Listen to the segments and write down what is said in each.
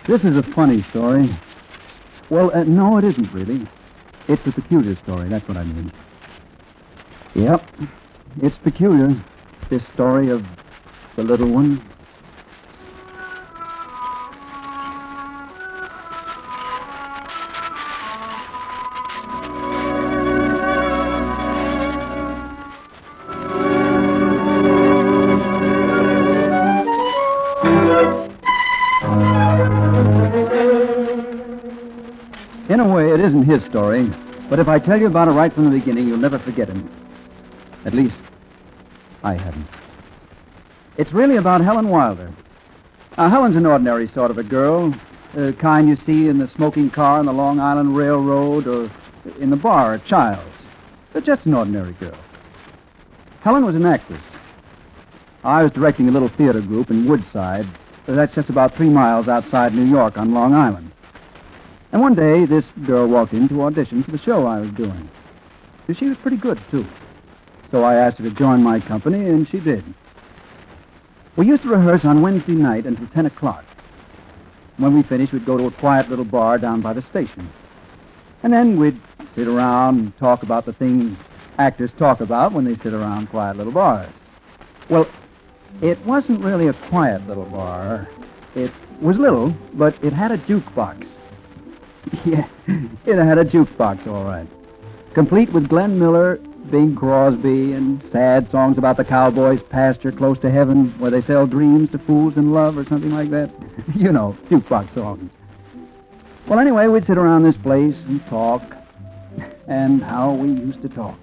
This is a funny story. Well, no, it isn't really. It's a peculiar story, that's what I mean. Yep, it's peculiar, this story of the little one. In a way, it isn't his story, but if I tell you about it right from the beginning, you'll never forget him. At least, I haven't. It's really about Helen Wilder. Now, Helen's an ordinary sort of a girl, the kind you see in the smoking car on the Long Island Railroad or in the bar at Child's. But just an ordinary girl. Helen was an actress. I was directing a little theater group in Woodside. That's just about 3 miles outside New York on Long Island. And one day, this girl walked in to audition for the show I was doing. She was pretty good, too. So I asked her to join my company, and she did. We used to rehearse on Wednesday night until 10 o'clock. When we finished, we'd go to a quiet little bar down by the station. And then we'd sit around and talk about the things actors talk about when they sit around quiet little bars. Well, it wasn't really a quiet little bar. It was little, but it had a jukebox. Yeah, it had a jukebox, all right. Complete with Glenn Miller, Bing Crosby, and sad songs about the cowboy's pasture close to heaven where they sell dreams to fools in love or something like that. You know, jukebox songs. Well, anyway, we'd sit around this place and talk. And how we used to talk.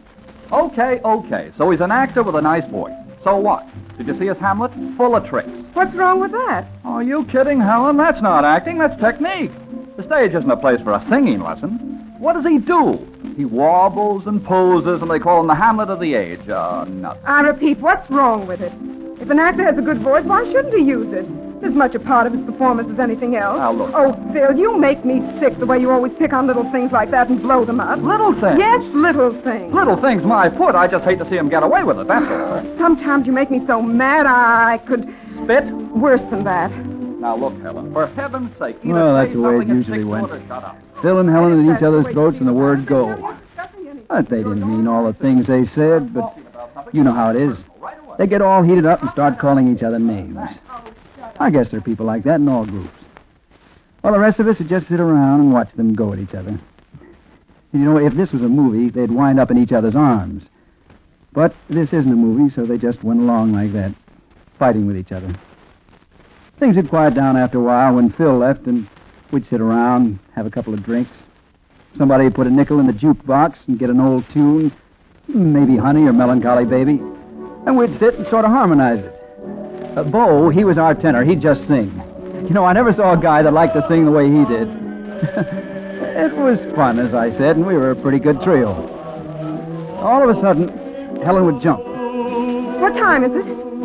Okay. So he's an actor with a nice voice. So what? Did you see his Hamlet? Full of tricks. What's wrong with that? Oh, are you kidding, Helen? That's not acting, that's technique. The stage isn't a place for a singing lesson. What does he do? He wobbles and poses, and they call him the Hamlet of the age. Nuts. I repeat, what's wrong with it? If an actor has a good voice, why shouldn't he use it? It's as much a part of his performance as anything else. Now, look. Oh, Phil, you make me sick the way you always pick on little things like that and blow them up. Little things? Yes, little things. Little things, my foot. I just hate to see him get away with it, that's all. Sometimes you make me so mad I could... Spit? Worse than that. Now, look, Helen, for heaven's sake, either Well, that's say the way it something and usually stick to went. it or shut up. Phil and Helen at each other's throats and the word go. But they didn't mean all the things they said, but you know how it is. They get all heated up and start calling each other names. I guess there are people like that in all groups. Well, the rest of us would just sit around and watch them go at each other. You know, if this was a movie, they'd wind up in each other's arms. But this isn't a movie, so they just went along like that, fighting with each other. Things had quieted down after a while when Phil left, and we'd sit around, have a couple of drinks. Somebody would put a nickel in the jukebox and get an old tune, maybe Honey or Melancholy Baby, and we'd sit and sort of harmonize it. Bo, he was our tenor. He'd just sing. You know, I never saw a guy that liked to sing the way he did. It was fun, as I said, and we were a pretty good trio. All of a sudden, Helen would jump. What time is it?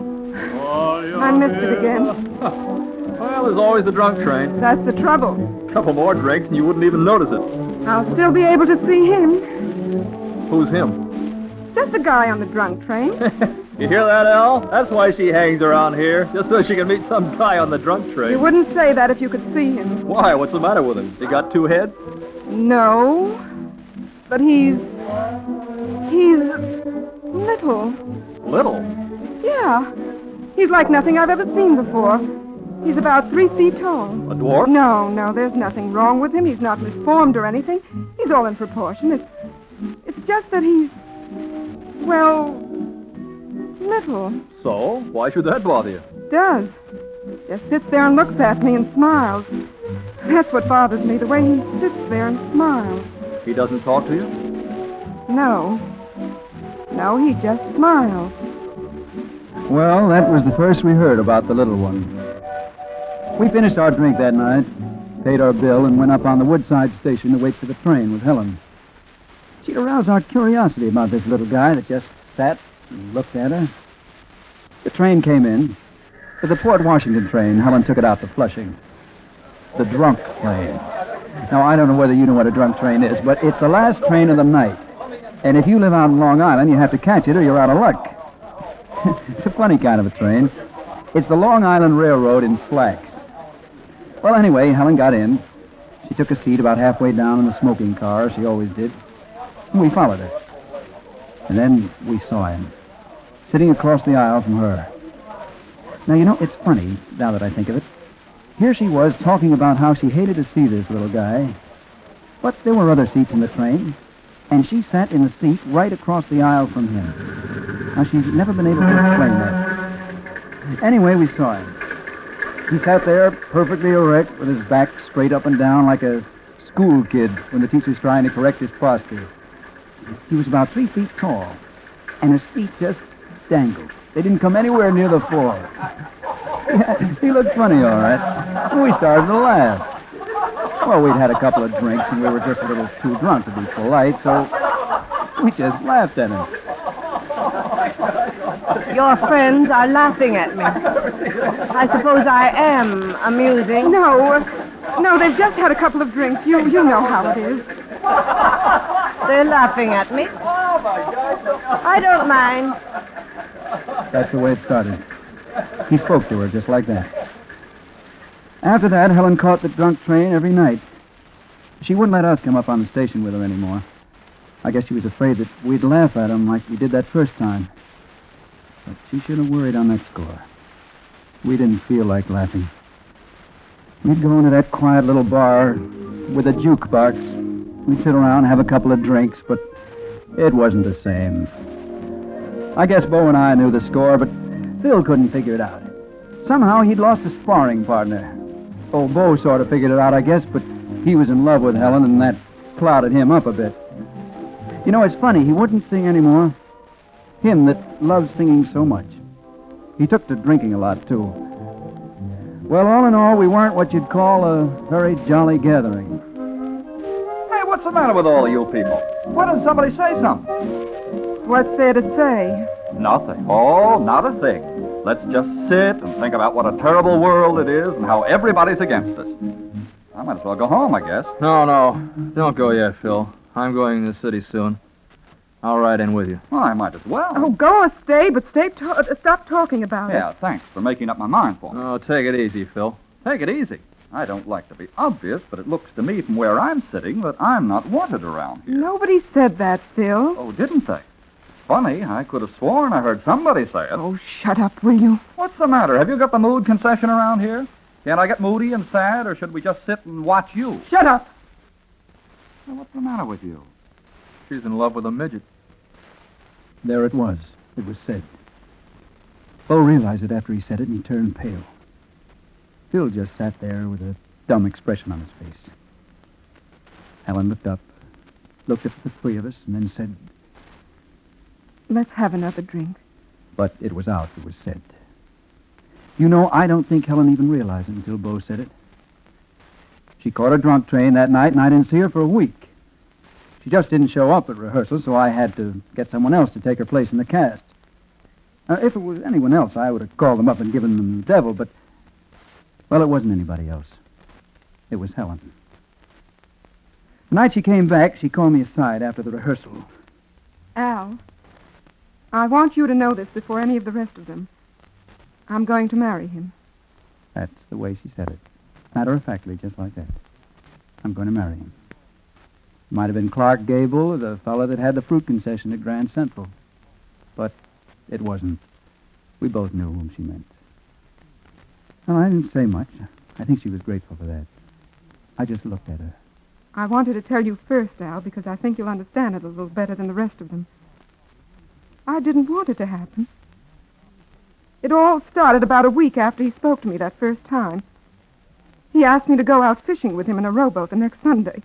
I missed it again. Well, there's always the drunk train. That's the trouble. A couple more drinks and you wouldn't even notice it. I'll still be able to see him. Who's him? Just a guy on the drunk train. You hear that, Al? That's why she hangs around here, just so she can meet some guy on the drunk train. You wouldn't say that if you could see him. Why? What's the matter with him? He got 2 heads? No. But he's little. Little? Yeah. He's like nothing I've ever seen before. He's about 3 feet tall. A dwarf? No, there's nothing wrong with him. He's not misformed or anything. He's all in proportion. It's just that he's, well, little. So? Why should that bother you? Does. Just sits there and looks at me and smiles. That's what bothers me, the way he sits there and smiles. He doesn't talk to you? No, he just smiles. Well, that was the first we heard about the little one. We finished our drink that night, paid our bill, and went up on the Woodside station to wait for the train with Helen. She'd aroused our curiosity about this little guy that just sat and looked at her. The train came in. For the Port Washington train, Helen took it out to Flushing. The drunk train. Now, I don't know whether you know what a drunk train is, but it's the last train of the night. And if you live out in Long Island, you have to catch it or you're out of luck. It's a funny kind of a train. It's the Long Island Railroad in slacks. Well, anyway, Helen got in. She took a seat about halfway down in the smoking car, she always did. And we followed her. And then we saw him, sitting across the aisle from her. Now, you know, it's funny, now that I think of it. Here she was talking about how she hated to see this little guy. But there were other seats in the train, and she sat in a seat right across the aisle from him. Now, she's never been able to explain that. Anyway, we saw him. He sat there perfectly erect with his back straight up and down like a school kid when the teacher's trying to correct his posture. He was about 3 feet tall, and his feet just dangled. They didn't come anywhere near the floor. Yeah, he looked funny, all right. And we started to laugh. Well, we'd had a couple of drinks, and we were just a little too drunk to be polite, so we just laughed at him. Your friends are laughing at me. I suppose I am amusing. No, they've just had a couple of drinks. You know how it is. They're laughing at me. I don't mind. That's the way it started. He spoke to her just like that. After that, Helen caught the drunk train every night. She wouldn't let us come up on the station with her anymore. I guess she was afraid that we'd laugh at him like we did that first time. But she should have worried on that score. We didn't feel like laughing. We'd go into that quiet little bar with a jukebox. We'd sit around and have a couple of drinks, but it wasn't the same. I guess Bo and I knew the score, but Phil couldn't figure it out. Somehow he'd lost a sparring partner. Oh, Bo sort of figured it out, I guess, but he was in love with Helen, and that clouded him up a bit. You know, it's funny, he wouldn't sing anymore. Him that loved singing so much. He took to drinking a lot, too. Well, all in all, we weren't what you'd call a very jolly gathering. Hey, what's the matter with all of you people? Why doesn't somebody say something? What's there to say? Nothing. Oh, not a thing. Let's just sit and think about what a terrible world it is and how everybody's against us. I might as well go home, I guess. No. Don't go yet, Phil. I'm going to the city soon. I'll ride in with you. Well, I might as well. Oh, go or stay, but stop talking about it. Yeah, thanks for making up my mind for me. Oh, take it easy, Phil. Take it easy. I don't like to be obvious, but it looks to me from where I'm sitting that I'm not wanted around here. Nobody said that, Phil. Oh, didn't they? Funny, I could have sworn I heard somebody say it. Oh, shut up, will you? What's the matter? Have you got the mood concession around here? Can't I get moody and sad, or should we just sit and watch you? Shut up. Well, what's the matter with you? She's in love with a midget. There it was. It was said. Bo realized it after he said it, and he turned pale. Phil just sat there with a dumb expression on his face. Helen looked up, looked at the three of us, and then said... Let's have another drink. But it was out. It was said. You know, I don't think Helen even realized it until Bo said it. She caught a drunk train that night, and I didn't see her for a week. She just didn't show up at rehearsal, so I had to get someone else to take her place in the cast. Now, if it was anyone else, I would have called them up and given them the devil, but... Well, it wasn't anybody else. It was Helen. The night she came back, she called me aside after the rehearsal. Al, I want you to know this before any of the rest of them. I'm going to marry him. That's the way she said it. Matter-of-factly, just like that. I'm going to marry him. Might have been Clark Gable or the fellow that had the fruit concession at Grand Central. But it wasn't. We both knew whom she meant. Well, I didn't say much. I think she was grateful for that. I just looked at her. I wanted to tell you first, Al, because I think you'll understand it a little better than the rest of them. I didn't want it to happen. It all started about a week after he spoke to me that first time. He asked me to go out fishing with him in a rowboat the next Sunday.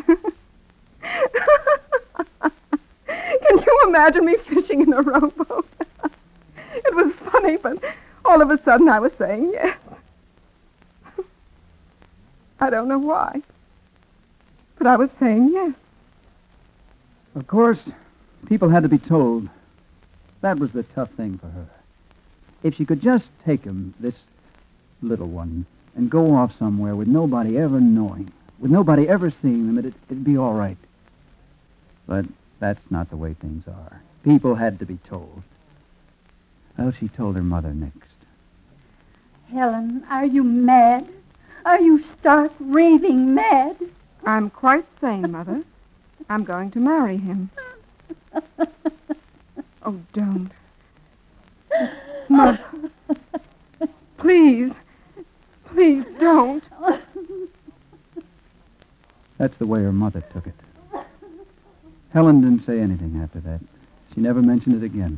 Can you imagine me fishing in a rowboat? It was funny, but all of a sudden I was saying yes. I don't know why, but I was saying yes. Of course, people had to be told. That was the tough thing for her. If she could just take him, this little one, and go off somewhere with nobody ever knowing, with nobody ever seeing them, it'd be all right. But that's not the way things are. People had to be told. Well, she told her mother next. Helen, are you mad? Are you stark, raving mad? I'm quite sane, Mother. I'm going to marry him. Oh, don't. Mother. Please. Please don't. That's the way her mother took it. Helen didn't say anything after that. She never mentioned it again.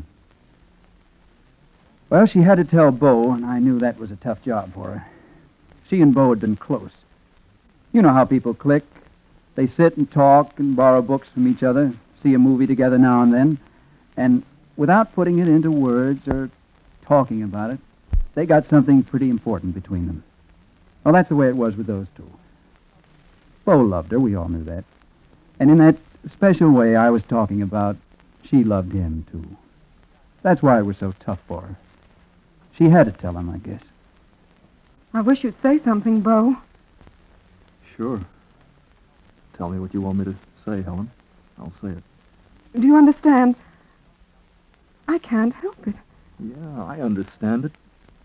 Well, she had to tell Bo, and I knew that was a tough job for her. She and Bo had been close. You know how people click. They sit and talk and borrow books from each other, see a movie together now and then, and without putting it into words or talking about it, they got something pretty important between them. Well, that's the way it was with those two. Bo loved her, we all knew that. And in that special way I was talking about, she loved him, too. That's why it was so tough for her. She had to tell him, I guess. I wish you'd say something, Bo. Sure. Tell me what you want me to say, Helen. I'll say it. Do you understand? I can't help it. Yeah, I understand it.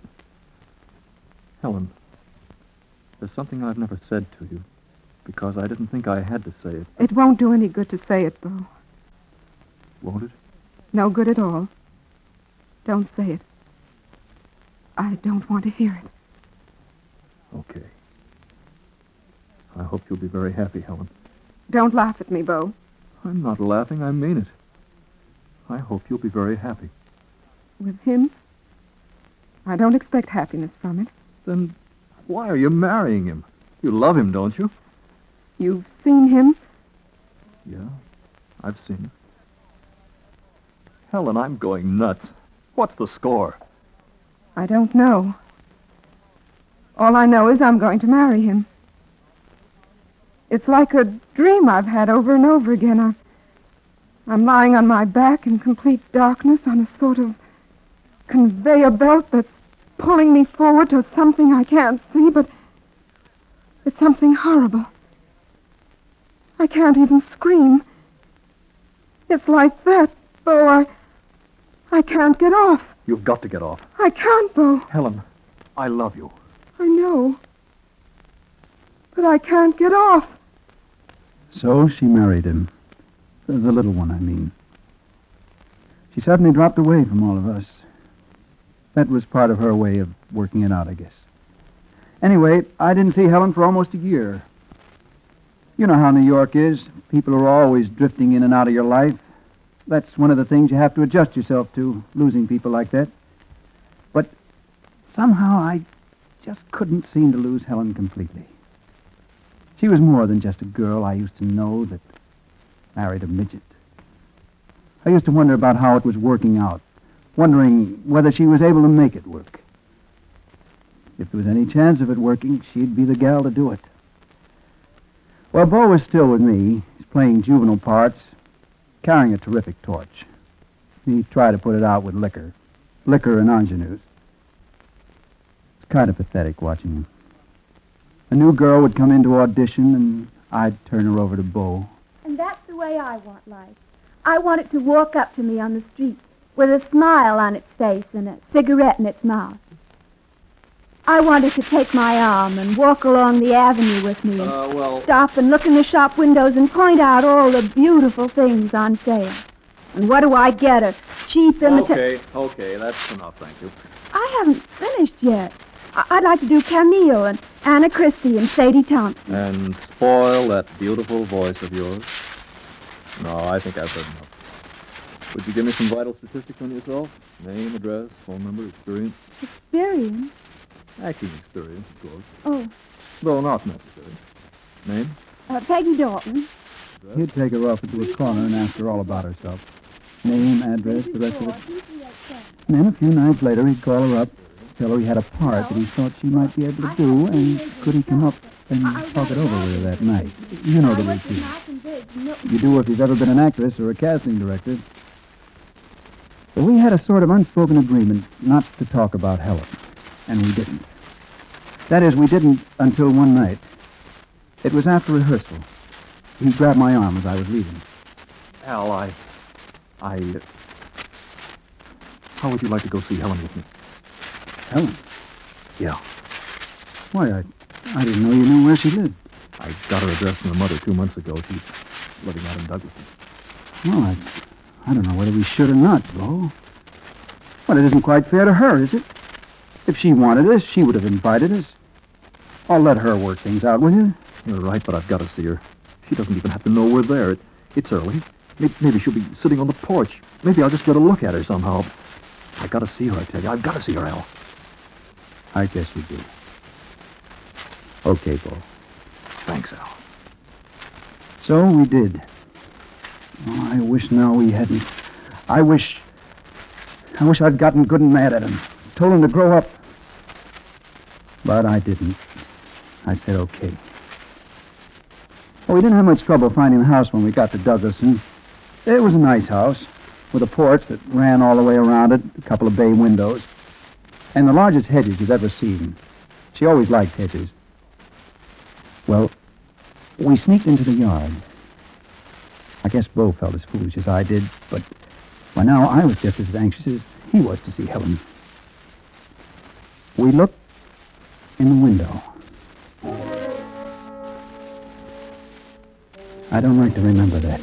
Helen, there's something I've never said to you because I didn't think I had to say it. It won't do any good to say it, Bo. Won't it? No good at all. Don't say it. I don't want to hear it. Okay. I hope you'll be very happy, Helen. Don't laugh at me, Bo. I'm not laughing. I mean it. I hope you'll be very happy. With him? I don't expect happiness from it. Then why are you marrying him? You love him, don't you? You've seen him? Yeah, I've seen him. Helen, I'm going nuts. What's the score? I don't know. All I know is I'm going to marry him. It's like a dream I've had over and over again. I'm lying on my back in complete darkness on a sort of conveyor belt that's pulling me forward to something I can't see, but it's something horrible. I can't even scream. It's like that, Bo. I can't get off. You've got to get off. I can't, Bo. Helen, I love you. I know. But I can't get off. So she married him. The little one, I mean. She suddenly dropped away from all of us. That was part of her way of working it out, I guess. Anyway, I didn't see Helen for almost a year. You know how New York is. People are always drifting in and out of your life. That's one of the things you have to adjust yourself to, losing people like that. But somehow I just couldn't seem to lose Helen completely. She was more than just a girl I used to know that married a midget. I used to wonder about how it was working out, wondering whether she was able to make it work. If there was any chance of it working, she'd be the gal to do it. Well, Bo was still with me. He's playing juvenile parts, carrying a terrific torch. He tried to put it out with liquor and ingenues. It's kind of pathetic watching him. A new girl would come into audition, and I'd turn her over to Bo. And that's the way I want life. I want it to walk up to me on the street with a smile on its face and a cigarette in its mouth. I want it to take my arm and walk along the avenue with me and stop and look in the shop windows and point out all the beautiful things on sale. And what do I get? A cheap imitation... Okay, that's enough, thank you. I haven't finished yet. I'd like to do Camille and Anna Christie and Sadie Thompson. And spoil that beautiful voice of yours. No, I think I've heard enough. Would you give me some vital statistics on yourself? Name, address, phone number, experience? Experience? Acting experience, of course. Oh. Though not necessary. Name? Peggy Dalton. He'd take her off into a corner and ask her all about herself. Name, address, the rest of it. And then a few nights later, he'd call her up, tell her he had a part that he thought she might be able to do, and could he come up and talk it over with her that night? You know the routine. You do if you've ever been an actress or a casting director. But we had a sort of unspoken agreement not to talk about Helen, and we didn't. That is, we didn't until one night. It was after rehearsal. He grabbed my arm as I was leaving. Al, how would you like to go see Helen with me? Helen? Yeah. Why, I didn't know you knew where she lived. I got her address from her mother 2 months ago. She's living out in Douglas. Well, I don't know whether we should or not, Bo. Well, it isn't quite fair to her, is it? If she wanted us, she would have invited us. I'll let her work things out, will you? You're right, but I've got to see her. She doesn't even have to know we're there. It's early. Maybe she'll be sitting on the porch. Maybe I'll just get a look at her somehow. I got to see her, I tell you. I've got to see her, Al. I guess you do. Okay, Bo. Thanks, Al. So we did. Oh, I wish now we hadn't. I wish I'd gotten good and mad at him. Told him to grow up. But I didn't. I said okay. Well, we didn't have much trouble finding the house when we got to Douglason. It was a nice house, with a porch that ran all the way around it, a couple of bay windows, and the largest hedges you've ever seen. She always liked hedges. Well, we sneaked into the yard. I guess Bo felt as foolish as I did, but by now I was just as anxious as he was to see Helen. We looked in the window. I don't like to remember that.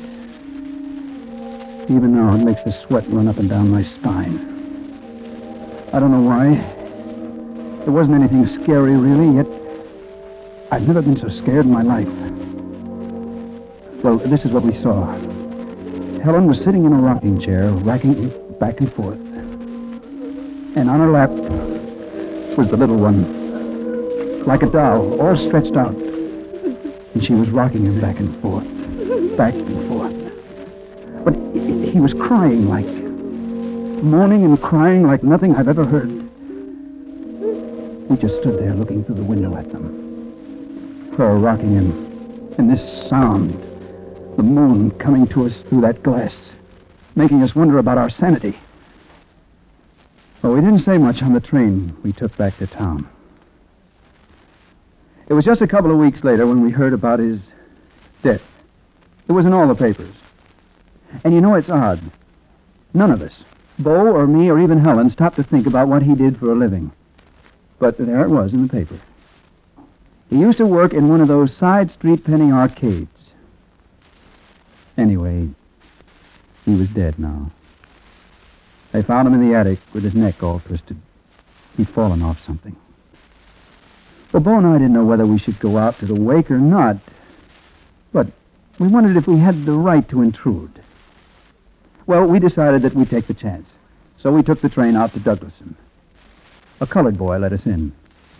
Even now, it makes the sweat run up and down my spine. I don't know why. There wasn't anything scary, really, yet I've never been so scared in my life. Well, this is what we saw. Helen was sitting in a rocking chair, rocking back and forth. And on her lap was the little one, like a doll, all stretched out. And she was rocking him back and forth, back and forth. But he was crying like, moaning and crying like nothing I've ever heard. We just stood there looking through the window at them. Her rocking him, and this sound, the moon coming to us through that glass, making us wonder about our sanity. Well, we didn't say much on the train we took back to town. It was just a couple of weeks later when we heard about his death. It was in all the papers. And you know, it's odd. None of us, Bo or me or even Helen, stopped to think about what he did for a living. But there it was in the paper. He used to work in one of those side street penny arcades. Anyway, he was dead now. They found him in the attic with his neck all twisted. He'd fallen off something. Well, Bo and I didn't know whether we should go out to the wake or not, but we wondered if we had the right to intrude. Well, we decided that we'd take the chance, so we took the train out to Douglason. A colored boy let us in.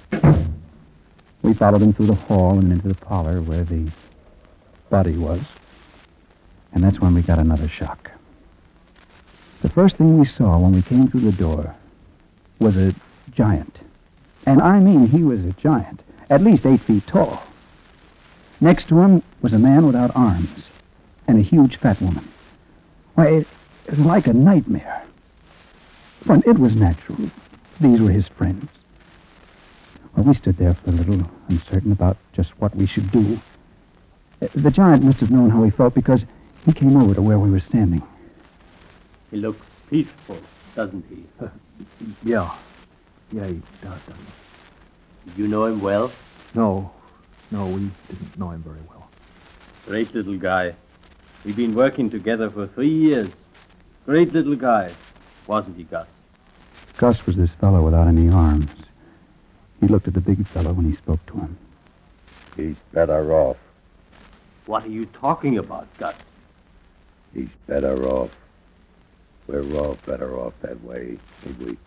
We followed him through the hall and into the parlor where the body was, and that's when we got another shock. The first thing we saw when we came through the door was a giant. And I mean, he was a giant, at least 8 feet tall. Next to him was a man without arms, and a huge fat woman. Why, it was like a nightmare. But it was natural. These were his friends. Well, we stood there for a little, uncertain about just what we should do. The giant must have known how we felt because he came over to where we were standing. He looks peaceful, doesn't he? Yeah, he does, doesn't he? Did you know him well? No, we didn't know him very well. Great little guy. We've been working together for 3 years. Great little guy, wasn't he, Gus? Gus was this fellow without any arms. He looked at the big fellow when he spoke to him. He's better off. What are you talking about, Gus? He's better off. We're all better off that way, ain't we?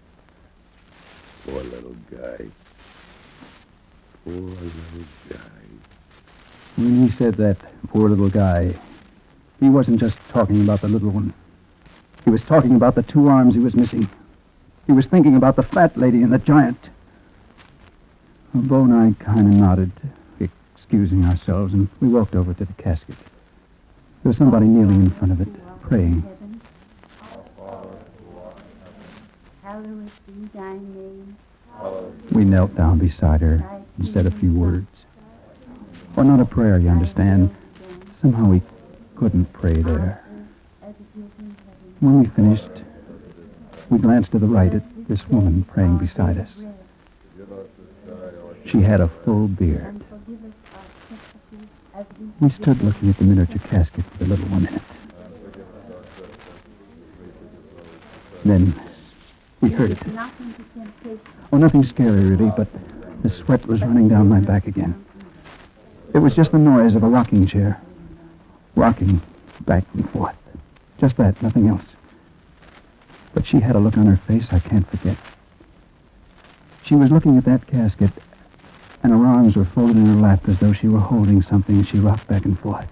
Poor little guy. Poor little guy. When he said that, poor little guy, he wasn't just talking about the little one. He was talking about the 2 arms he was missing. He was thinking about the fat lady and the giant. Well, Bo and I kind of nodded, excusing ourselves, and we walked over to the casket. There was somebody kneeling in front of it, praying. Hallowed be thy name. We knelt down beside her and said a few words. Well, not a prayer, you understand. Somehow we couldn't pray there. When we finished, we glanced to the right at this woman praying beside us. She had a full beard. We stood looking at the miniature casket with the little one in it. Then we heard it. Oh, nothing scary, really, but the sweat was running down my back again. It was just the noise of a rocking chair. Rocking back and forth. Just that, nothing else. But she had a look on her face I can't forget. She was looking at that casket, and her arms were folded in her lap as though she were holding something. She rocked back and forth.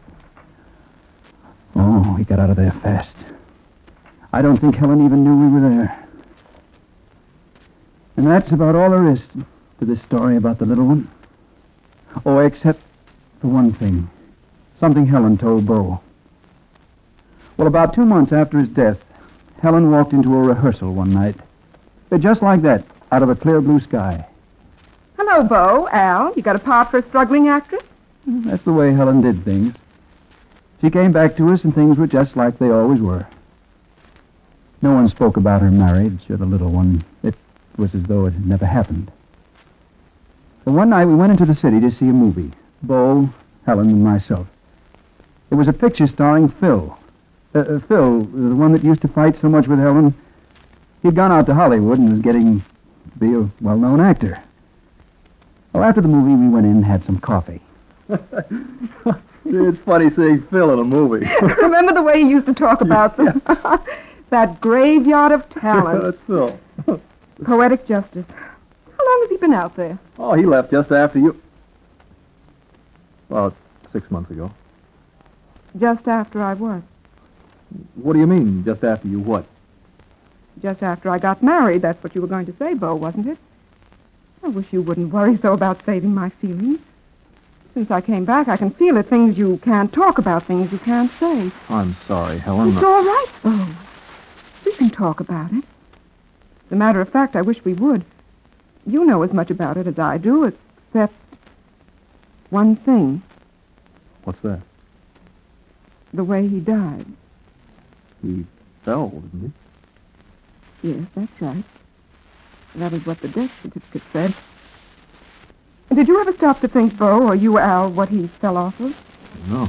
Oh, he got out of there fast. I don't think Helen even knew we were there. And that's about all there is to this story about the little one. Oh, except for one thing. Something Helen told Bo. Well, about 2 months after his death, Helen walked into a rehearsal one night. Just like that, out of a clear blue sky. Hello, Bo. Al, you got a part for a struggling actress? That's the way Helen did things. She came back to us and things were just like they always were. No one spoke about her marriage or the little one. It was as though it had never happened. But one night we went into the city to see a movie. Bo, Helen, and myself. It was a picture starring Phil. Phil, the one that used to fight so much with Helen. He'd gone out to Hollywood and was getting to be a well-known actor. Well, after the movie, we went in and had some coffee. It's funny seeing Phil in a movie. Remember the way he used to talk about them? That graveyard of talent. That's Phil. Poetic justice. How long has he been out there? Oh, he left just after you. Well, 6 months ago. Just after I was. What do you mean, just after you what? Just after I got married. That's what you were going to say, Bo, wasn't it? I wish you wouldn't worry so about saving my feelings. Since I came back, I can feel it. Things you can't talk about, things you can't say. I'm sorry, Helen. It's all right, Bo. We can talk about it. As a matter of fact, I wish we would. You know as much about it as I do, except one thing. What's that? The way he died. He fell, didn't he? Yes, that's right. That is what the death certificate said. Did you ever stop to think, Bo, or you, Al, what he fell off of? No.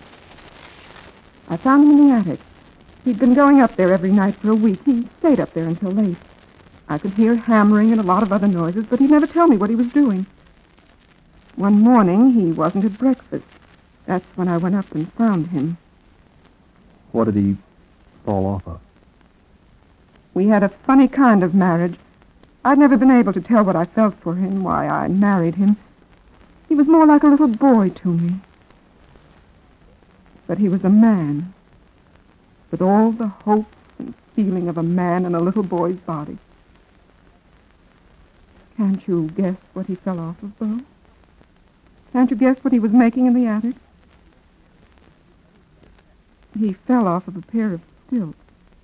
I found him in the attic. He'd been going up there every night for a week. He stayed up there until late. I could hear hammering and a lot of other noises, but he'd never tell me what he was doing. One morning, he wasn't at breakfast. That's when I went up and found him. What did he fall off of? We had a funny kind of marriage. I'd never been able to tell what I felt for him, why I married him. He was more like a little boy to me. But he was a man, with all the hopes and feeling of a man in a little boy's body. Can't you guess what he fell off of, Bo? Can't you guess what he was making in the attic? He fell off of a pair of stilts.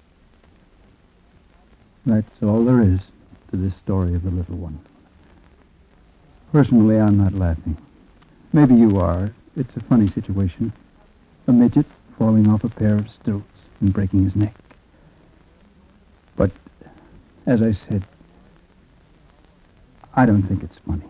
That's all there is to this story of the little one. Personally, I'm not laughing. Maybe you are. It's a funny situation. A midget falling off a pair of stilts and breaking his neck. But, as I said, I don't think it's funny.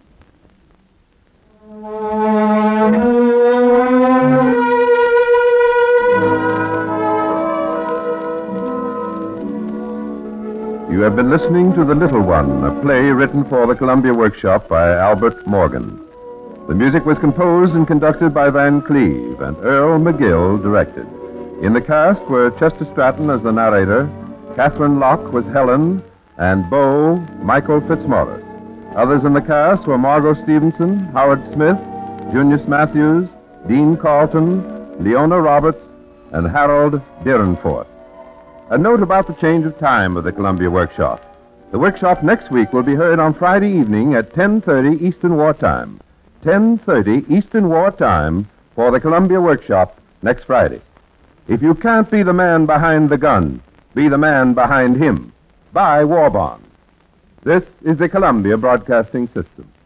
You have been listening to The Little One, a play written for the Columbia Workshop by Albert Morgan. The music was composed and conducted by Van Cleve, and Earl McGill directed. In the cast were Chester Stratton as the narrator, Catherine Locke was Helen, and Bo, Michael Fitzmaurice. Others in the cast were Margot Stevenson, Howard Smith, Junius Matthews, Dean Carlton, Leona Roberts, and Harold Derenforth. A note about the change of time of the Columbia Workshop. The workshop next week will be heard on Friday evening at 10:30 Eastern War Time. 10:30 Eastern War Time for the Columbia Workshop next Friday. If you can't be the man behind the gun, be the man behind him. Buy war bonds. This is the Columbia Broadcasting System.